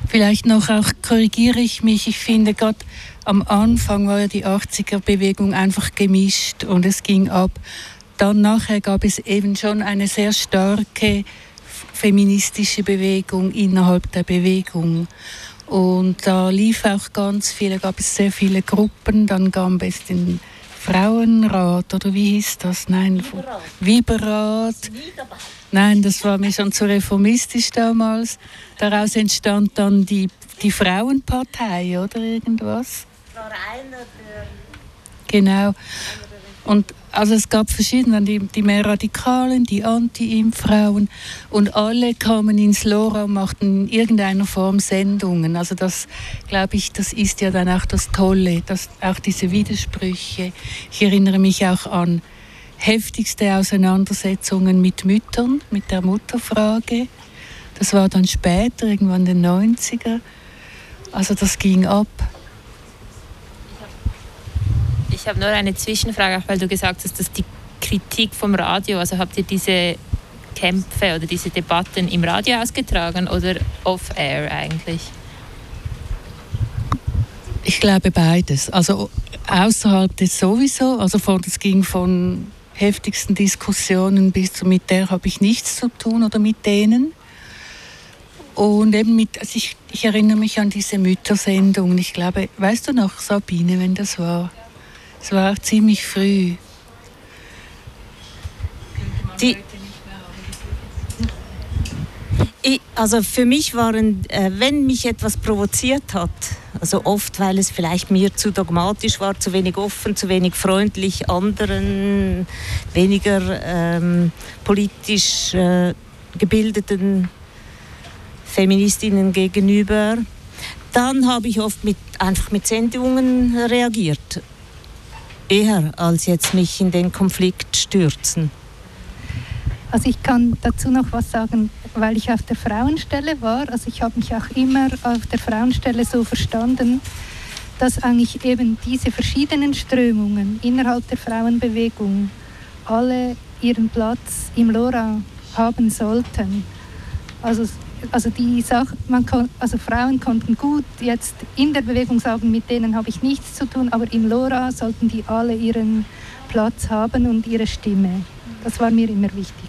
Vielleicht noch, auch korrigiere ich mich, ich finde gerade am Anfang war ja die 80er-Bewegung einfach gemischt und es ging ab. Dann nachher gab es eben schon eine sehr starke feministische Bewegung innerhalb der Bewegung. Und da lief auch gab es sehr viele Gruppen, dann gab es den Frauenrat, oder wie hieß das? Nein, Wiberrat. Nein, das war mir schon zu reformistisch damals. Daraus entstand dann die Frauenpartei, oder irgendwas? War einer der... Genau. Und also es gab verschiedene, die mehr Radikalen, die Anti-Impfrauen und alle kamen ins LoRa und machten in irgendeiner Form Sendungen. Also das, glaube ich, das ist ja dann auch das Tolle, dass auch diese Widersprüche. Ich erinnere mich auch an heftigste Auseinandersetzungen mit Müttern, mit der Mutterfrage. Das war dann später, irgendwann in den 90er. Also das ging ab. Ich habe nur eine Zwischenfrage, auch weil du gesagt hast, dass die Kritik vom Radio, also habt ihr diese Kämpfe oder diese Debatten im Radio ausgetragen oder off-air eigentlich? Ich glaube beides. Also außerhalb des sowieso, also das ging von heftigsten Diskussionen bis zu mit der habe ich nichts zu tun oder mit denen. Und eben also ich erinnere mich an diese Müttersendung. Ich glaube, weißt du noch, Sabine, wenn das war? Es war auch ziemlich früh. Also für mich waren, wenn mich etwas provoziert hat, also oft, weil es vielleicht mir zu dogmatisch war, zu wenig offen, zu wenig freundlich, anderen, weniger politisch gebildeten Feministinnen gegenüber, dann habe ich oft einfach mit Sendungen reagiert. Eher als jetzt mich in den Konflikt stürzen. Also ich kann dazu noch was sagen, weil ich auf der Frauenstelle war. Also ich habe mich auch immer auf der Frauenstelle so verstanden, dass eigentlich eben diese verschiedenen Strömungen innerhalb der Frauenbewegung alle ihren Platz im LoRa haben sollten. Also Frauen konnten gut jetzt in der Bewegung sagen, mit denen habe ich nichts zu tun, aber im LoRa sollten die alle ihren Platz haben und ihre Stimme. Das war mir immer wichtig.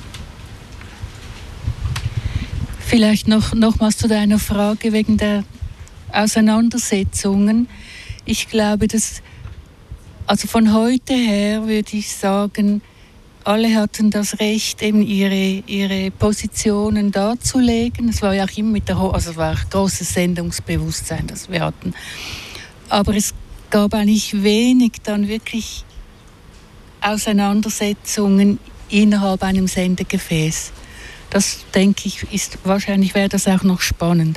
Vielleicht nochmals zu deiner Frage wegen der Auseinandersetzungen. Ich glaube, also von heute her würde ich sagen, alle hatten das Recht, eben ihre Positionen darzulegen. Es war ja auch immer es war auch großes Sendungsbewusstsein, das wir hatten. Aber es gab eigentlich wenig dann wirklich Auseinandersetzungen innerhalb einem Sendegefäß. Das, denke ich, wahrscheinlich wäre das auch noch spannend.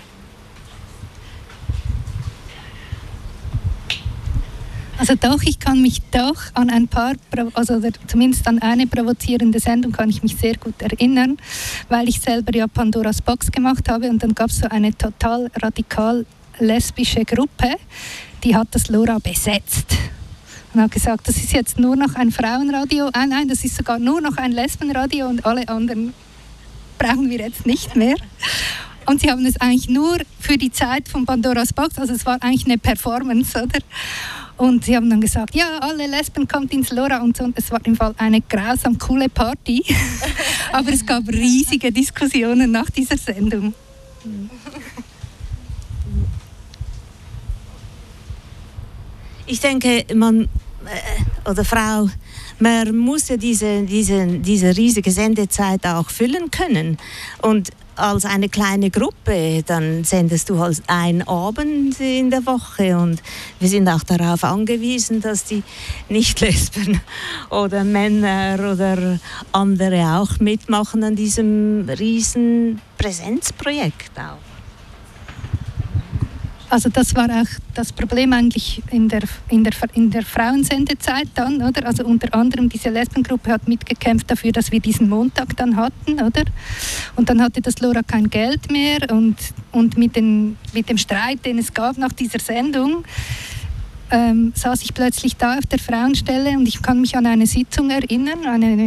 Also doch, ich kann mich doch an ein paar, oder zumindest an eine provozierende Sendung kann ich mich sehr gut erinnern, weil ich selber ja Pandoras Box gemacht habe und dann gab es so eine total radikal lesbische Gruppe, die hat das LoRa besetzt. Und hat gesagt, das ist jetzt nur noch ein Frauenradio, nein, das ist sogar nur noch ein Lesbenradio und alle anderen brauchen wir jetzt nicht mehr. Und sie haben es eigentlich nur für die Zeit von Pandoras Box, also es war eigentlich eine Performance, oder? Und sie haben dann gesagt, ja, alle Lesben kommt ins LoRa und so. Und es war im Fall eine grausam coole Party. Aber es gab riesige Diskussionen nach dieser Sendung. Ich denke, man muss ja diese riesige Sendezeit auch füllen können. Und als eine kleine Gruppe, dann sendest du halt einen Abend in der Woche und wir sind auch darauf angewiesen, dass die Nicht-Lesben oder Männer oder andere auch mitmachen an diesem riesen Präsenzprojekt auch. Also das war auch das Problem eigentlich in der Frauensendezeit dann, oder? Also unter anderem diese Lesbengruppe hat mitgekämpft dafür, dass wir diesen Montag dann hatten, oder? Und dann hatte das LoRa kein Geld mehr und mit dem Streit, den es gab nach dieser Sendung, saß ich plötzlich da auf der Frauenstelle und ich kann mich an eine Sitzung erinnern, eine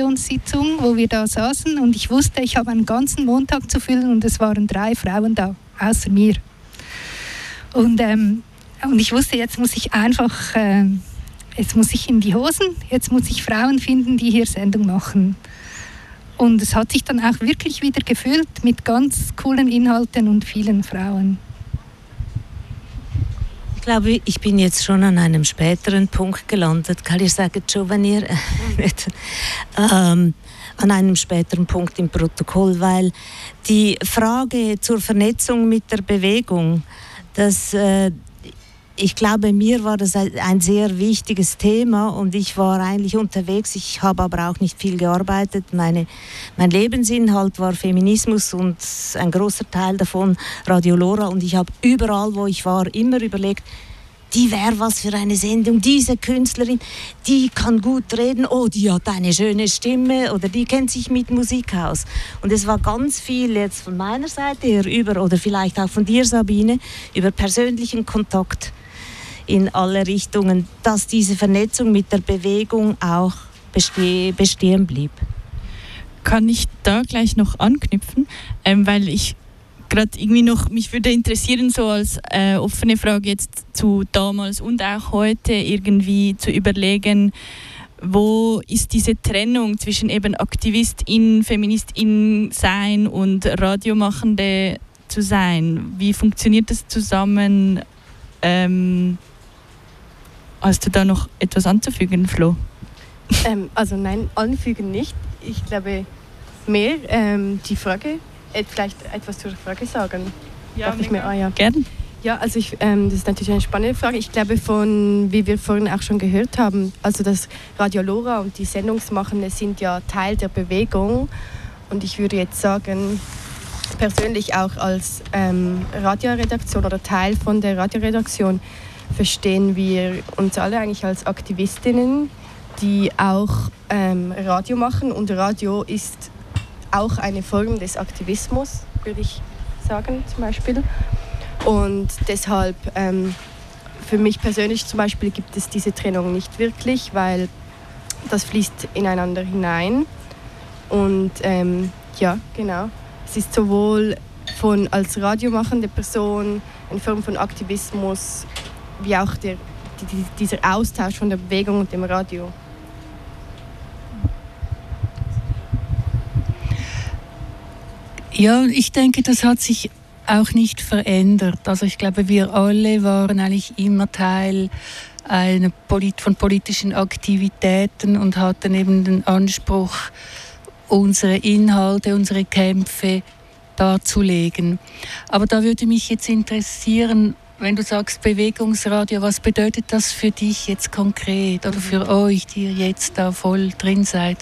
Frauenredaktionssitzung, wo wir da saßen und ich wusste, ich habe einen ganzen Montag zu füllen und es waren 3 Frauen da. außer mir. Und ich wusste, jetzt muss ich einfach, jetzt muss ich in die Hosen, jetzt muss ich Frauen finden, die hier Sendung machen. Und es hat sich dann auch wirklich wieder gefüllt mit ganz coolen Inhalten und vielen Frauen. Ich glaube, ich bin jetzt schon an einem späteren Punkt gelandet. Kann ich sagen, schon, wenn ihr an einem späteren Punkt im Protokoll, weil die Frage zur Vernetzung mit der Bewegung, ich glaube, mir war das ein sehr wichtiges Thema und ich war eigentlich unterwegs. Ich habe aber auch nicht viel gearbeitet. Mein Lebensinhalt war Feminismus und ein großer Teil davon Radio Lora. Und ich habe überall, wo ich war, immer überlegt, die wäre was für eine Sendung. Diese Künstlerin, die kann gut reden. Oh, die hat eine schöne Stimme oder die kennt sich mit Musik aus. Und es war ganz viel jetzt von meiner Seite her oder vielleicht auch von dir, Sabine, über persönlichen Kontakt in alle Richtungen, dass diese Vernetzung mit der Bewegung auch bestehen blieb. Kann ich da gleich noch anknüpfen, weil ich gerade irgendwie noch, mich würde interessieren, so als offene Frage jetzt zu damals und auch heute irgendwie zu überlegen, wo ist diese Trennung zwischen eben Aktivistin, Feministin sein und Radiomachende zu sein? Wie funktioniert das zusammen? Hast du da noch etwas anzufügen, Flo? Also nein, anfügen nicht. Ich glaube mehr die Frage, vielleicht etwas zur Frage sagen. Ja, darf ich mir? Ja. Gerne. Ja, also das ist natürlich eine spannende Frage. Ich glaube, wie wir vorhin auch schon gehört haben, also das Radio Lora und die Sendungsmachende sind ja Teil der Bewegung. Und ich würde jetzt sagen, persönlich auch als Radioredaktion oder Teil von der Radioredaktion verstehen wir uns alle eigentlich als Aktivistinnen, die auch Radio machen. Und Radio ist auch eine Form des Aktivismus, würde ich sagen, zum Beispiel. Und deshalb, für mich persönlich zum Beispiel, gibt es diese Trennung nicht wirklich, weil das fließt ineinander hinein. Und ja, genau. Es ist sowohl als radiomachende Person eine Form von Aktivismus, wie auch dieser Austausch von der Bewegung und dem Radio. Ja, ich denke, das hat sich auch nicht verändert. Also ich glaube, wir alle waren eigentlich immer Teil von politischen Aktivitäten und hatten eben den Anspruch, unsere Inhalte, unsere Kämpfe darzulegen. Aber da würde mich jetzt interessieren, wenn du sagst Bewegungsradio, was bedeutet das für dich jetzt konkret oder für euch, die ihr jetzt da voll drin seid?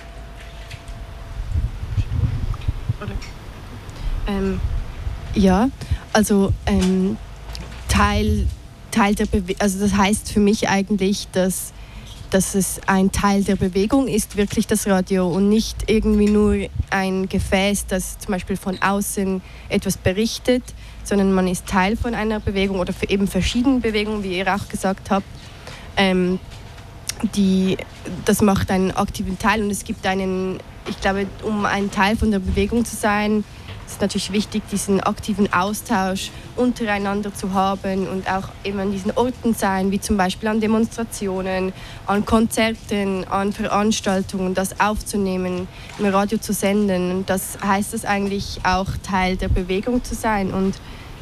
Ja, also Teil der Bewegung, also das heißt für mich eigentlich, dass es ein Teil der Bewegung ist, wirklich das Radio und nicht irgendwie nur ein Gefäß, das zum Beispiel von außen etwas berichtet, sondern man ist Teil von einer Bewegung oder für eben verschiedenen Bewegungen, wie ihr auch gesagt habt. Das macht einen aktiven Teil und es gibt ich glaube, um ein Teil von der Bewegung zu sein, ist natürlich wichtig, diesen aktiven Austausch untereinander zu haben und auch eben an diesen Orten sein, wie zum Beispiel an Demonstrationen, an Konzerten, an Veranstaltungen, das aufzunehmen, im Radio zu senden. Und das heißt es eigentlich auch, Teil der Bewegung zu sein. Und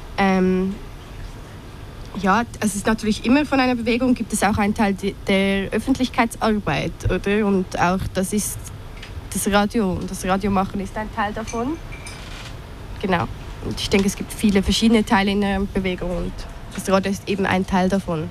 ja, es ist natürlich immer von einer Bewegung, gibt es auch einen Teil der Öffentlichkeitsarbeit, oder? Und auch das ist das Radio und das Radiomachen ist ein Teil davon. Genau. Und ich denke, es gibt viele verschiedene Teile in der Bewegung und das Radio ist eben ein Teil davon.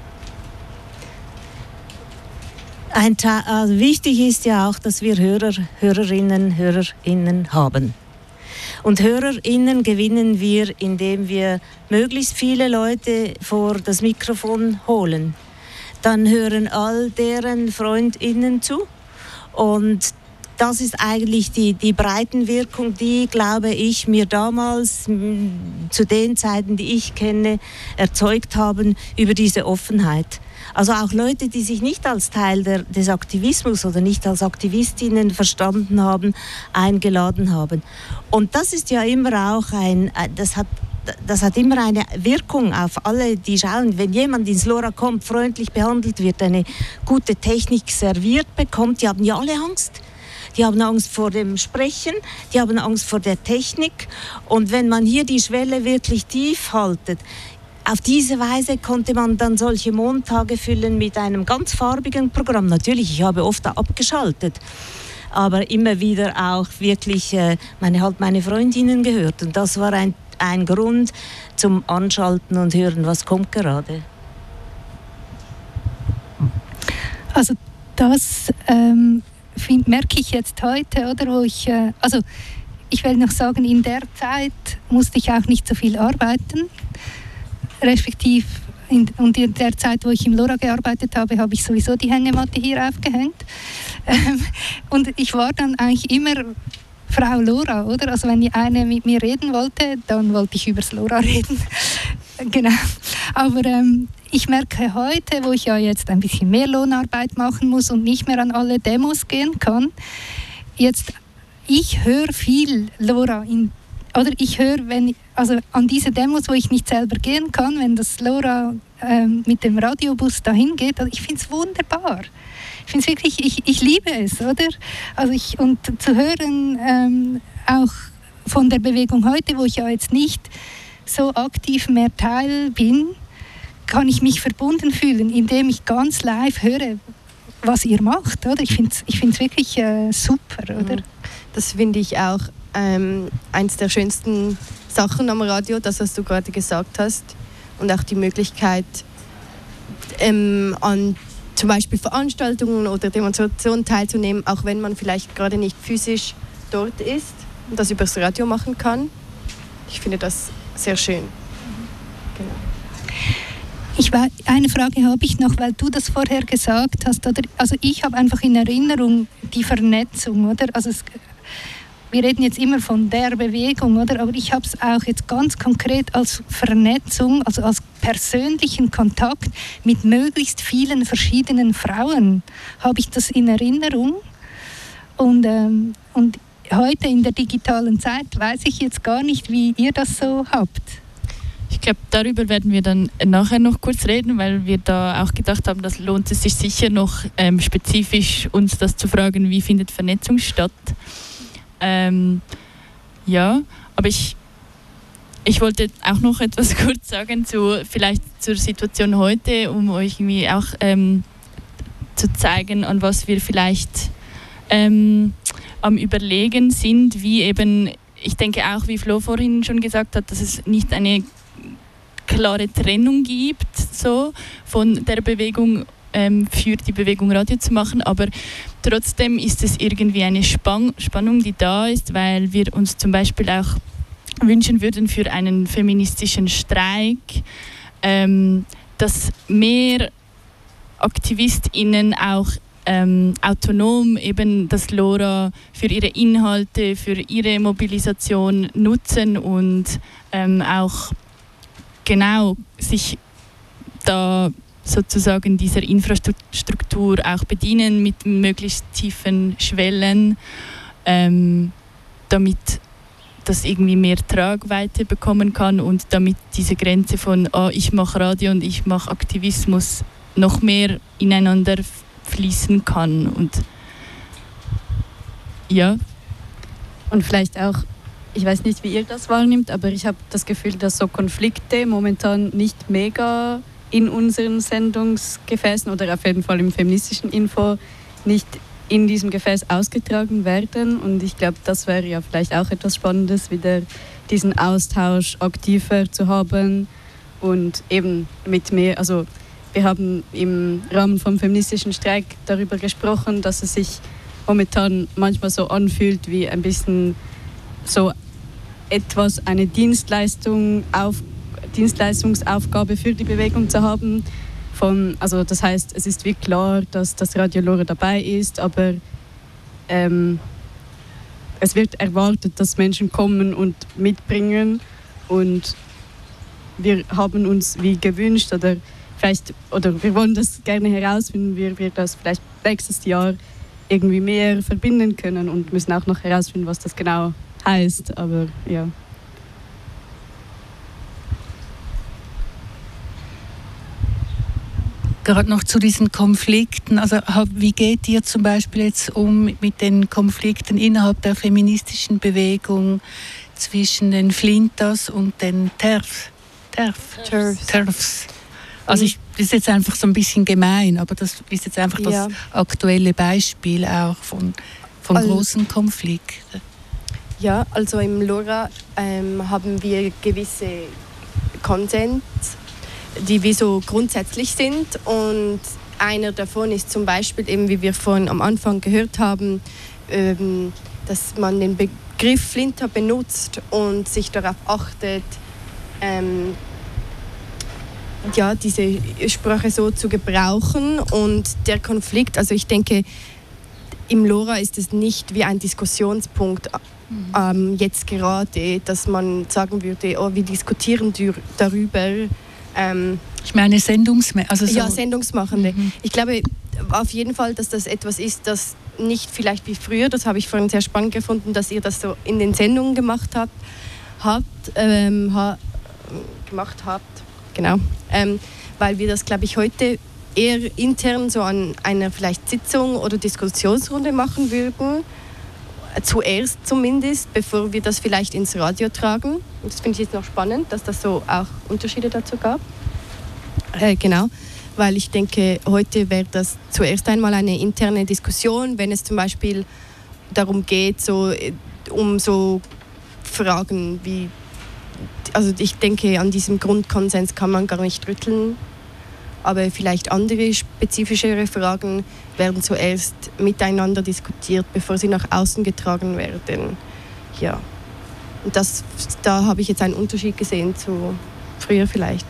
Also wichtig ist ja auch, dass wir Hörerinnen haben. Und HörerInnen gewinnen wir, indem wir möglichst viele Leute vor das Mikrofon holen. Dann hören all deren FreundInnen zu und das ist eigentlich die Breitenwirkung, die, glaube ich, mir damals zu den Zeiten, die ich kenne, erzeugt haben über diese Offenheit. Also auch Leute, die sich nicht als Teil des Aktivismus oder nicht als Aktivistinnen verstanden haben, eingeladen haben. Und das ist ja immer auch das hat immer eine Wirkung auf alle, die schauen. Wenn jemand ins LoRa kommt, freundlich behandelt wird, eine gute Technik serviert bekommt, die haben ja alle Angst. Die haben Angst vor dem Sprechen, die haben Angst vor der Technik. Und wenn man hier die Schwelle wirklich tief haltet, auf diese Weise konnte man dann solche Montage füllen mit einem ganz farbigen Programm. Natürlich, ich habe oft abgeschaltet, aber immer wieder auch wirklich meine Freundinnen gehört. Und das war ein Grund zum Anschalten und hören, was kommt gerade. Also das merke ich jetzt heute, oder, wo ich, ich will noch sagen, in der Zeit musste ich auch nicht so viel arbeiten. Respektive und in der Zeit, wo ich im LoRa gearbeitet habe, habe ich sowieso die Hängematte hier aufgehängt. Und ich war dann eigentlich immer Frau LoRa, oder? Also wenn eine mit mir reden wollte, dann wollte ich übers LoRa reden. Genau. Aber ich merke heute, wo ich ja jetzt ein bisschen mehr Lohnarbeit machen muss und nicht mehr an alle Demos gehen kann, ich höre viel LoRa oder ich höre, an diese Demos, wo ich nicht selber gehen kann, wenn das LoRa mit dem Radiobus dahin geht, also ich finde es wunderbar. Ich finde es wirklich, ich liebe es, oder? Und zu hören, auch von der Bewegung heute, wo ich ja jetzt nicht so aktiv mehr Teil bin, kann ich mich verbunden fühlen, indem ich ganz live höre, was ihr macht, oder? Ich finde es wirklich super, oder? Das finde ich auch eins der schönsten Sachen am Radio, das, was du gerade gesagt hast. Und auch die Möglichkeit, an zum Beispiel Veranstaltungen oder Demonstrationen teilzunehmen, auch wenn man vielleicht gerade nicht physisch dort ist und das übers Radio machen kann. Ich finde das sehr schön. Genau. Eine Frage habe ich noch, weil du das vorher gesagt hast. Oder? Also ich habe einfach in Erinnerung die Vernetzung, oder? Also wir reden jetzt immer von der Bewegung, oder? Aber ich habe es auch jetzt ganz konkret als Vernetzung, also als persönlichen Kontakt mit möglichst vielen verschiedenen Frauen, habe ich das in Erinnerung. Und heute in der digitalen Zeit weiß ich jetzt gar nicht, wie ihr das so habt. Ich glaube, darüber werden wir dann nachher noch kurz reden, weil wir da auch gedacht haben, das lohnt es sich sicher noch spezifisch uns das zu fragen, wie findet Vernetzung statt. Ja, aber ich wollte auch noch etwas kurz sagen vielleicht zur Situation heute, um euch irgendwie auch zu zeigen, an was wir vielleicht am Überlegen sind, wie eben, ich denke auch, wie Flo vorhin schon gesagt hat, dass es nicht eine klare Trennung gibt so von der Bewegung für die Bewegung Radio zu machen, aber trotzdem ist es irgendwie eine Spannung, die da ist, weil wir uns zum Beispiel auch wünschen würden für einen feministischen Streik, dass mehr AktivistInnen auch autonom eben das LoRa für ihre Inhalte, für ihre Mobilisation nutzen und auch genau sich da sozusagen dieser Infrastruktur auch bedienen mit möglichst tiefen Schwellen, damit das irgendwie mehr Tragweite bekommen kann und damit diese Grenze von ich mache Radio und ich mache Aktivismus noch mehr ineinander fließen kann. Und ja. Und vielleicht auch, ich weiß nicht, wie ihr das wahrnimmt, aber ich habe das Gefühl, dass so Konflikte momentan nicht mega in unseren Sendungsgefäßen oder auf jeden Fall im feministischen Info nicht in diesem Gefäß ausgetragen werden. Und ich glaube, das wäre ja vielleicht auch etwas Spannendes, wieder diesen Austausch aktiver zu haben und eben mit mehr, also wir haben im Rahmen vom feministischen Streik darüber gesprochen, dass es sich momentan manchmal so anfühlt wie ein bisschen so etwas eine Dienstleistungsaufgabe für die Bewegung zu haben. Also das heißt, es ist wie klar, dass das Radio LoRa dabei ist, aber es wird erwartet, dass Menschen kommen und mitbringen und wir haben uns wie gewünscht oder wir wollen das gerne herausfinden, wie wir das vielleicht nächstes Jahr irgendwie mehr verbinden können und müssen auch noch herausfinden, was das genau heißt, aber ja. Gerade noch zu diesen Konflikten. Also wie geht ihr zum Beispiel jetzt um mit den Konflikten innerhalb der feministischen Bewegung zwischen den Flintas und den TERFs? Also das ist jetzt einfach so ein bisschen gemein, aber das ist jetzt einfach das aktuelle Beispiel auch von großen Konflikten. Ja, also im LoRa haben wir gewisse Konsens, die wie so grundsätzlich sind, und einer davon ist zum Beispiel eben, wie wir vorhin am Anfang gehört haben, dass man den Begriff Flinta benutzt und sich darauf achtet, diese Sprache so zu gebrauchen. Und der Konflikt, also ich denke, im LoRa ist es nicht wie ein Diskussionspunkt jetzt gerade, dass man sagen würde, wir diskutieren darüber. Ich meine Sendungsmachende. Ich glaube auf jeden Fall, dass das etwas ist, das nicht vielleicht wie früher, das habe ich vorhin sehr spannend gefunden, dass ihr das so in den Sendungen gemacht habt, genau, weil wir das, glaube ich, heute eher intern so an einer vielleicht Sitzung oder Diskussionsrunde machen würden, zuerst zumindest, bevor wir das vielleicht ins Radio tragen. Und das finde ich jetzt noch spannend, dass das so auch Unterschiede dazu gab. Genau, weil ich denke, heute wäre das zuerst einmal eine interne Diskussion, wenn es zum Beispiel darum geht, um so Fragen wie, also ich denke, an diesem Grundkonsens kann man gar nicht rütteln, aber vielleicht andere spezifischere Fragen werden zuerst miteinander diskutiert, bevor sie nach außen getragen werden. Ja. Und da habe ich jetzt einen Unterschied gesehen zu früher vielleicht.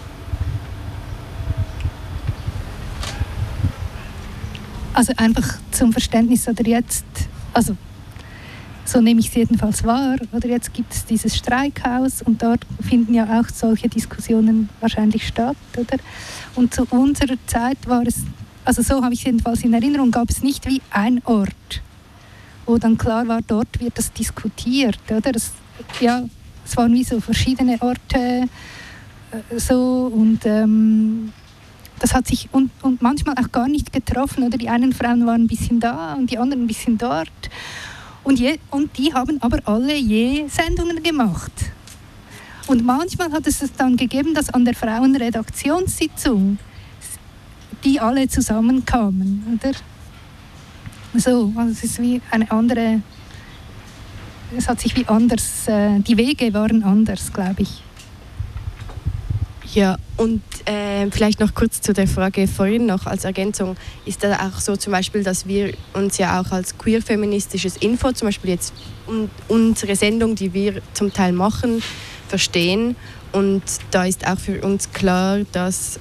Also einfach zum Verständnis, oder jetzt, also so nehme ich es jedenfalls wahr, oder jetzt gibt es dieses Streikhaus und dort finden ja auch solche Diskussionen wahrscheinlich statt, oder? Und zu unserer Zeit war es, also so habe ich es jedenfalls in Erinnerung, gab es nicht wie ein Ort, wo dann klar war, dort wird das diskutiert, oder? Es waren wie so verschiedene Orte so, und das hat sich und manchmal auch gar nicht getroffen, oder? Die einen Frauen waren ein bisschen da und die anderen ein bisschen dort. Und die haben aber alle je Sendungen gemacht. Und manchmal hat es dann gegeben, dass an der Frauenredaktionssitzung die alle zusammenkamen, oder? So, also es ist wie eine andere, es hat sich wie anders, die Wege waren anders, glaube ich. Ja, und vielleicht noch kurz zu der Frage vorhin noch als Ergänzung, ist da auch so zum Beispiel, dass wir uns ja auch als queer-feministisches Info, zum Beispiel jetzt unsere Sendung, die wir zum Teil machen, verstehen, und da ist auch für uns klar, dass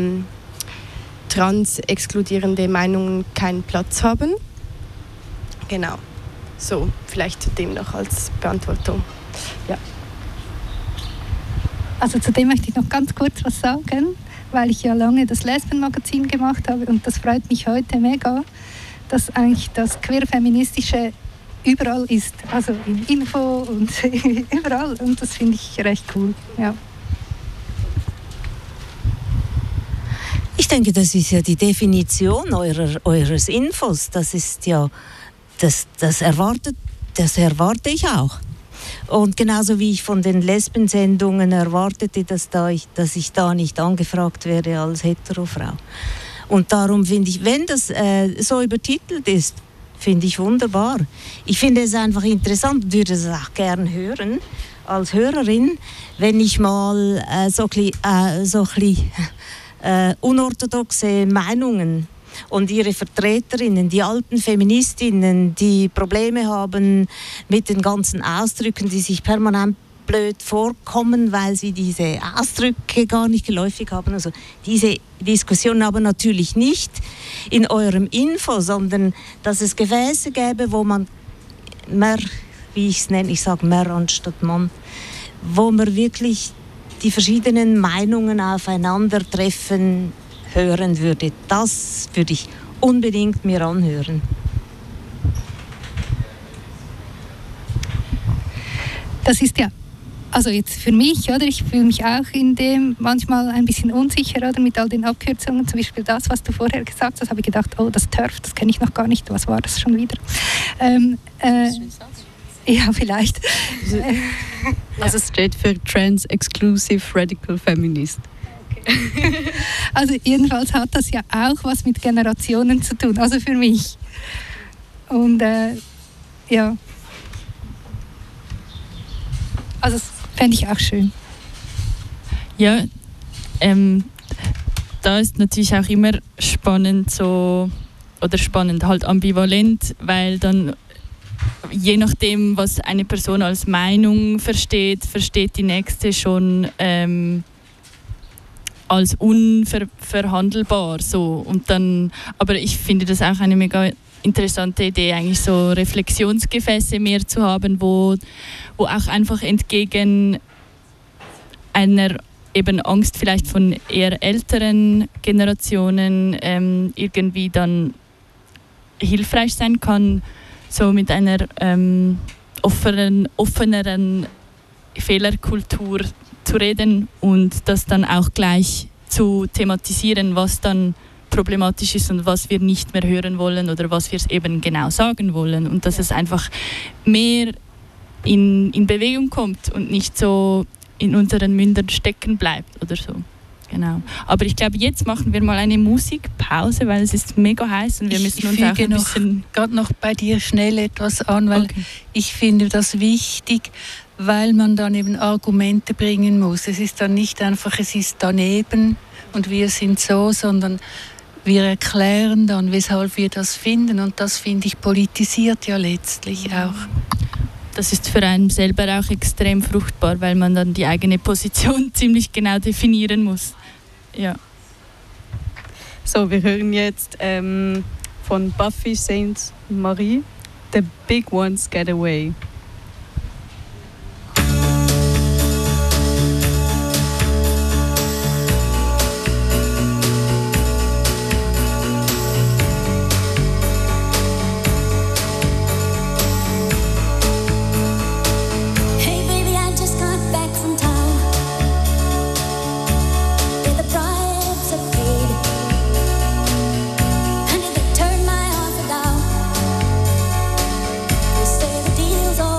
trans-exkludierende Meinungen keinen Platz haben. Genau, so vielleicht zu dem noch als Beantwortung. Ja. Also zu dem möchte ich noch ganz kurz was sagen, weil ich ja lange das Lesbenmagazin gemacht habe, und das freut mich heute mega, dass eigentlich das Queer-Feministische überall ist, also in Info und überall, und das finde ich recht cool. Ja. Ich denke, das ist ja die Definition eures Infos. Das ist ja, das erwarte ich auch. Und genauso wie ich von den Lesbensendungen erwartete, dass ich da nicht angefragt werde als Heterofrau. Und darum finde ich, wenn das so übertitelt ist, finde ich wunderbar. Ich finde es einfach interessant und würde es auch gern hören, als Hörerin, wenn ich mal so ein bisschen unorthodoxe Meinungen und ihre Vertreterinnen, die alten Feministinnen, die Probleme haben mit den ganzen Ausdrücken, die sich permanent blöd vorkommen, weil sie diese Ausdrücke gar nicht geläufig haben. Also diese Diskussion aber natürlich nicht in eurem Info, sondern dass es Gefäße gäbe, wo man mehr, wie ich es nenne, ich sage mehr anstatt Mann, wo man wirklich die verschiedenen Meinungen aufeinandertreffen hören würde. Das würde ich unbedingt mir anhören. Das ist ja also jetzt für mich, oder? Ich fühle mich auch in dem manchmal ein bisschen unsicher, oder? Mit all den Abkürzungen, zum Beispiel das, was du vorher gesagt hast, habe ich gedacht, oh, das TERF, das kenne ich noch gar nicht, was war das schon wieder? Ja, vielleicht. Also es steht für Trans Exclusive Radical Feminist. Also jedenfalls hat das ja auch was mit Generationen zu tun, also für mich. Und ja, also das fände ich auch schön. Ja, da ist natürlich auch immer spannend halt ambivalent, weil dann je nachdem, was eine Person als Meinung versteht die nächste schon als unverhandelbar. So. Und dann, aber ich finde das auch eine mega interessante Idee, eigentlich so Reflexionsgefäße mehr zu haben, wo auch einfach entgegen einer eben Angst vielleicht von eher älteren Generationen irgendwie dann hilfreich sein kann, so mit einer offeneren Fehlerkultur zu reden und das dann auch gleich zu thematisieren, was dann problematisch ist und was wir nicht mehr hören wollen oder was wir eben genau sagen wollen und dass es einfach mehr in Bewegung kommt und nicht so in unseren Mündern stecken bleibt oder so. Genau. Aber ich glaube, jetzt machen wir mal eine Musikpause, weil es ist mega heiß und wir müssen uns auch ein bisschen... gerade noch bei dir schnell etwas an, weil ich finde das wichtig, weil man dann eben Argumente bringen muss. Es ist dann nicht einfach, es ist daneben und wir sind so, sondern wir erklären dann, weshalb wir das finden und das, finde ich, politisiert ja letztlich auch. Das ist für einen selber auch extrem fruchtbar, weil man dann die eigene Position ziemlich genau definieren muss. Ja. So, wir hören jetzt von Buffy Sainte-Marie, The Big Ones Get Away. Turn my heart down. They say the deal's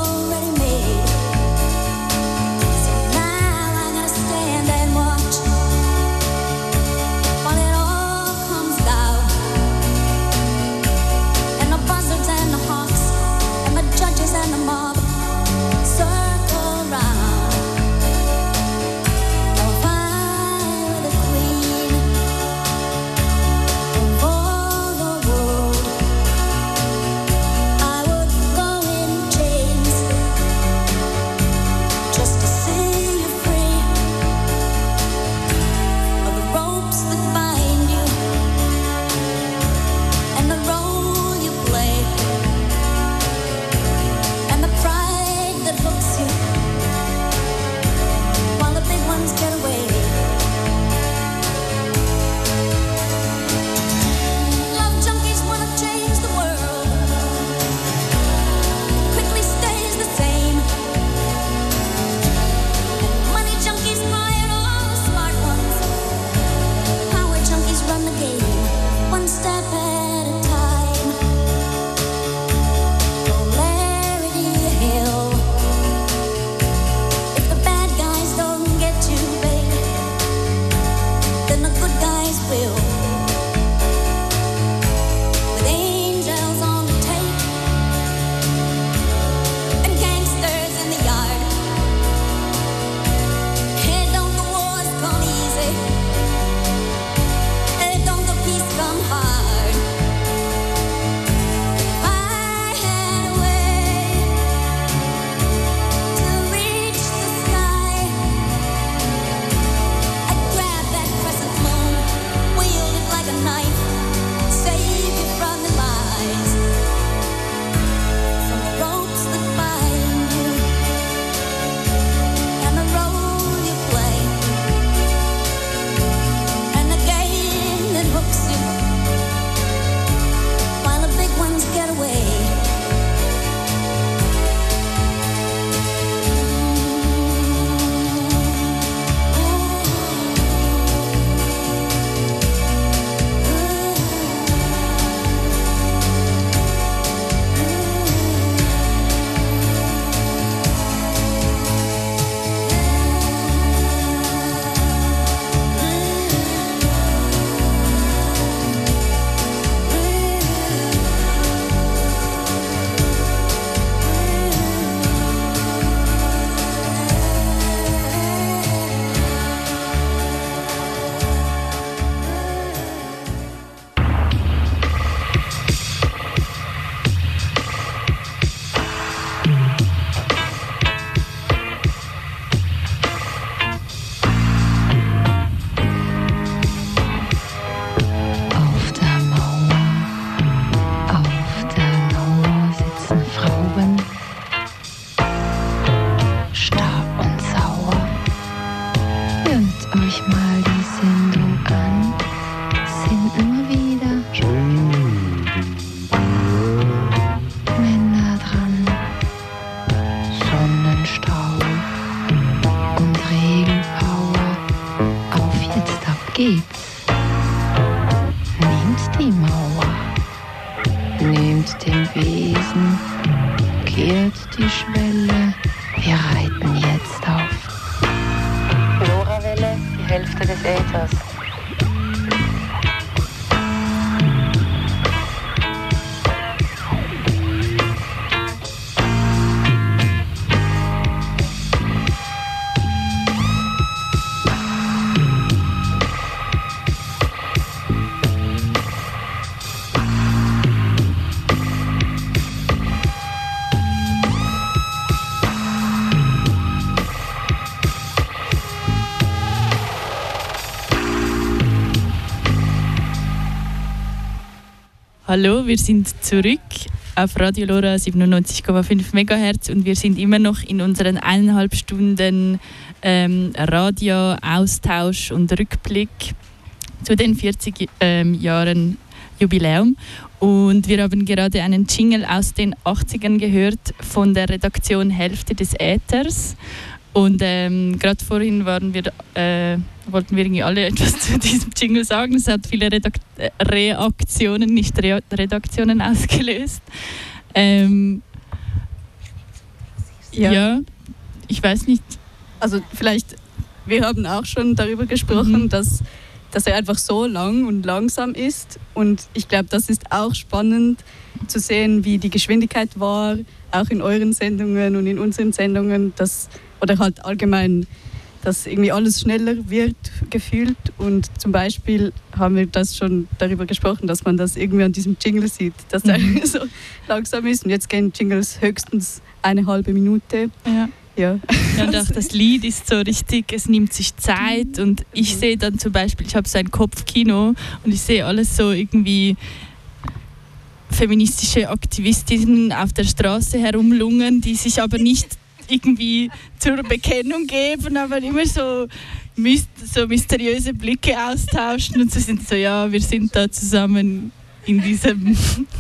die Schwelle. Wir reiten jetzt auf. LoRaWelle, die Hälfte des Äthers. Hallo, wir sind zurück auf Radio LoRa 97,5 MHz und wir sind immer noch in unseren 1,5 Stunden Radio-Austausch und Rückblick zu den 40 Jahren Jubiläum. Und wir haben gerade einen Jingle aus den 80ern gehört von der Redaktion Hälfte des Äthers. Und gerade vorhin wollten wir irgendwie alle etwas zu diesem Jingle sagen. Es hat viele Reaktionen, nicht Redaktionen ausgelöst. Ja, ich weiß nicht. Also vielleicht, wir haben auch schon darüber gesprochen, dass er einfach so lang und langsam ist. Und ich glaube, das ist auch spannend zu sehen, wie die Geschwindigkeit war, auch in euren Sendungen und in unseren Sendungen, oder halt allgemein, dass irgendwie alles schneller wird gefühlt. Und zum Beispiel haben wir das schon darüber gesprochen, dass man das irgendwie an diesem Jingle sieht, dass der so langsam ist. Und jetzt gehen Jingles höchstens 1,5 Minute. Ja. Und auch das Lied ist so richtig, es nimmt sich Zeit. Und ich sehe dann zum Beispiel, ich habe so ein Kopfkino und ich sehe alles so irgendwie feministische Aktivistinnen auf der Straße herumlungern, die sich aber nicht irgendwie zur Bekennung geben, aber immer so mysteriöse Blicke austauschen und so sind so, ja, wir sind da zusammen in diesem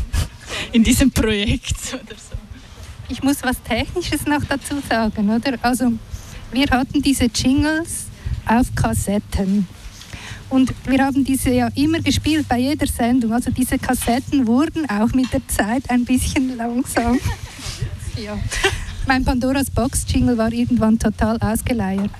Projekt oder so. Ich muss was Technisches noch dazu sagen, oder? Also wir hatten diese Jingles auf Kassetten. Und wir haben diese ja immer gespielt bei jeder Sendung. Also diese Kassetten wurden auch mit der Zeit ein bisschen langsam. Ja. Mein Pandoras Box-Jingle war irgendwann total ausgeleiert.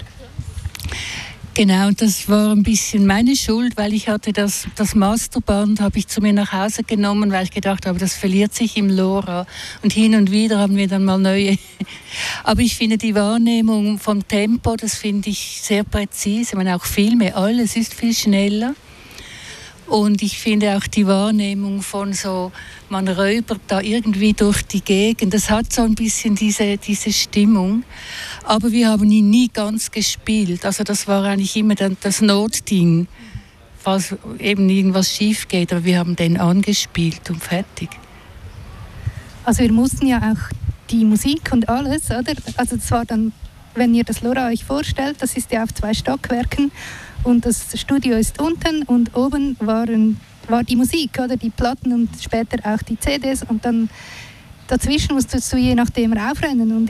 Genau, das war ein bisschen meine Schuld, weil ich hatte das Masterband habe ich zu mir nach Hause genommen, weil ich gedacht habe, das verliert sich im LoRa. Und hin und wieder haben wir dann mal neue. Aber ich finde die Wahrnehmung vom Tempo, das finde ich sehr präzise. Ich meine auch Filme, alles ist viel schneller. Und ich finde auch die Wahrnehmung von so, man röbert da irgendwie durch die Gegend, das hat so ein bisschen diese Stimmung. Aber wir haben ihn nie ganz gespielt. Also das war eigentlich immer das Notding, falls eben irgendwas schief geht. Aber wir haben den angespielt und fertig. Also wir mussten ja auch die Musik und alles, oder? Also das war dann, wenn ihr das LoRa euch vorstellt, das ist ja auf 2 Stockwerken. Und das Studio ist unten und oben war die Musik, oder die Platten und später auch die CDs. Und dann dazwischen musstest du je nachdem raufrennen. Und